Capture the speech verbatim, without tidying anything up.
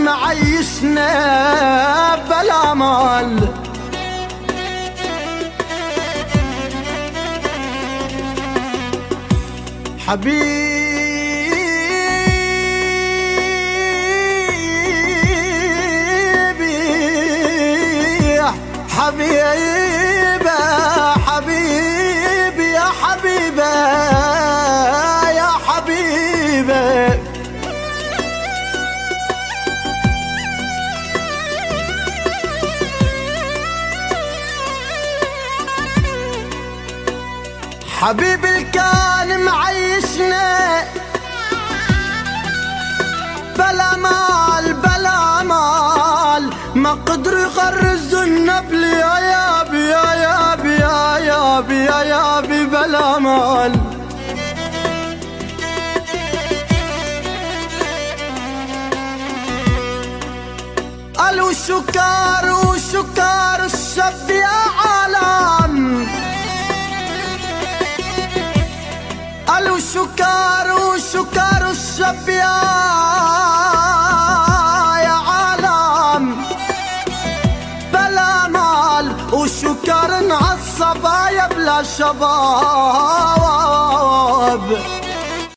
معيشنا بلا مال. حبيبي حبيبي حبيبي يا حبيبي يا حبيبي، حبيبي اللي كان معيشنا بلا مال بلا مال، ما قدروا يغرزوا النبل يا يابي يا يابي يا يابي يا يابي بلا مال. قالوا شكار وشكار الشب يا عالم، قالوا شكار وشكار الشب يا وشكر على الصبايا بلا شباب.